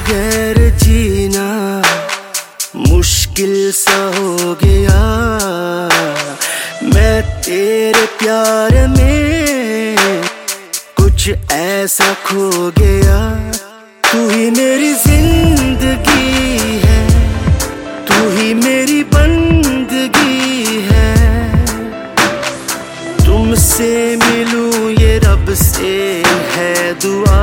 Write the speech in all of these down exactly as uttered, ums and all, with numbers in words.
बगैर जीना मुश्किल सा हो गया। मैं तेरे प्यार में कुछ ऐसा खो गया। तू ही मेरी जिंदगी है, तू ही मेरी बंदगी है। तुमसे मिलूं ये रब से है दुआ।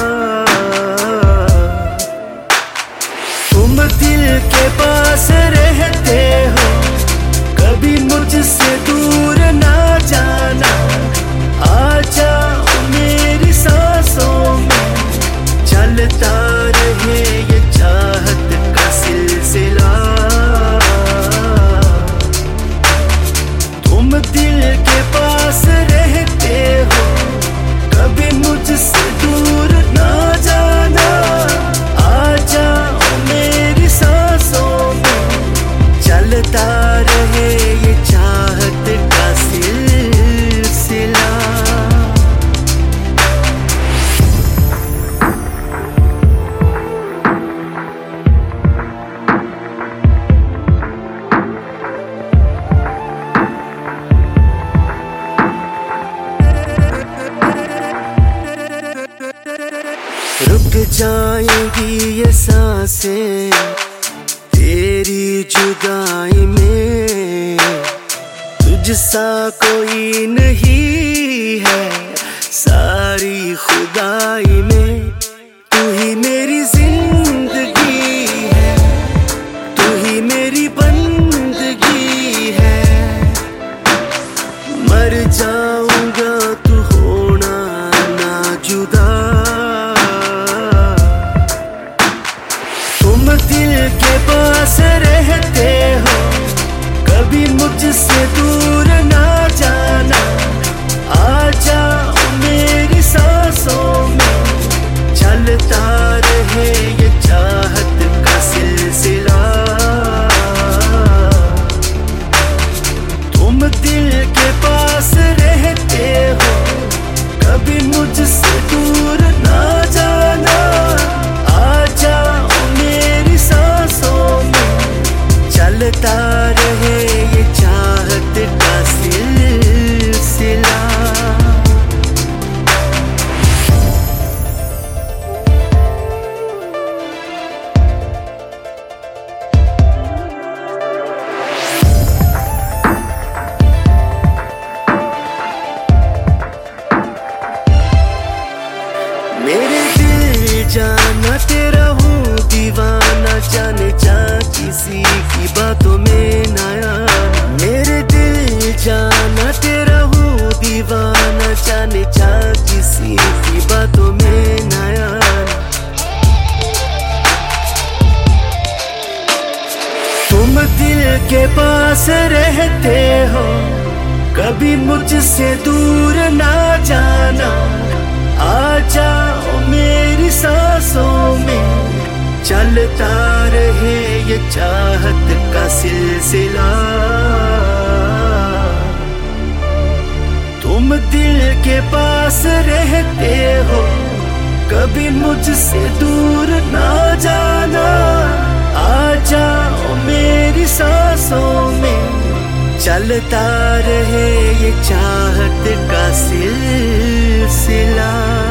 तुम दिल के पास रहते हो, कभी मुझसे दूर ना जाना। आ जाओ मेरी सांसों में, चलता रहे ये चाहत का सिलसिला। तुम दिल के पास रहते हो, कभी मुझसे दूर ना जाना। आ जाओ मेरी सांसों में, चलता रहे ये चाहत का सिलसिला। रुक जाएंगी ये सांसें तेरी जुदाई में। तुझसा कोई नहीं है सारी खुदाई में। तू ही मेरी जिंदगी है, तू ही मेरी बंदगी है। मर जाऊंगा तू होना ना जुदा। तुम दिल के पास रहते हो, कभी मुझसे दूर ना जाना। आ जाओ मेरी सांसों में, चलता रहे ये चाहत का सिलसिला। तुम दिल के पास रहते हो, कभी मुझसे दूर ना जाना। आ जाओ मेरी सांसों में, चलता रहे ये चाहत का सिलसिला। मेरे दिल जाना तेरा हूँ दीवाना, जाने जा किसी की बातों में ना आना। मेरे दिल जाना तेरा हूँ दीवाना, जाने जा किसी की बातों में ना आना। तुम दिल के पास रहते हो, कभी मुझसे दूर ना जाना। आ जाओ मेरी सांसों में, चलता रहे ये चाहत का सिलसिला। तुम दिल के पास रहते हो, कभी मुझसे दूर ना जाना। आ जाओ मेरी सांसों में, चलता रहे ये चाहत का सिलसिला।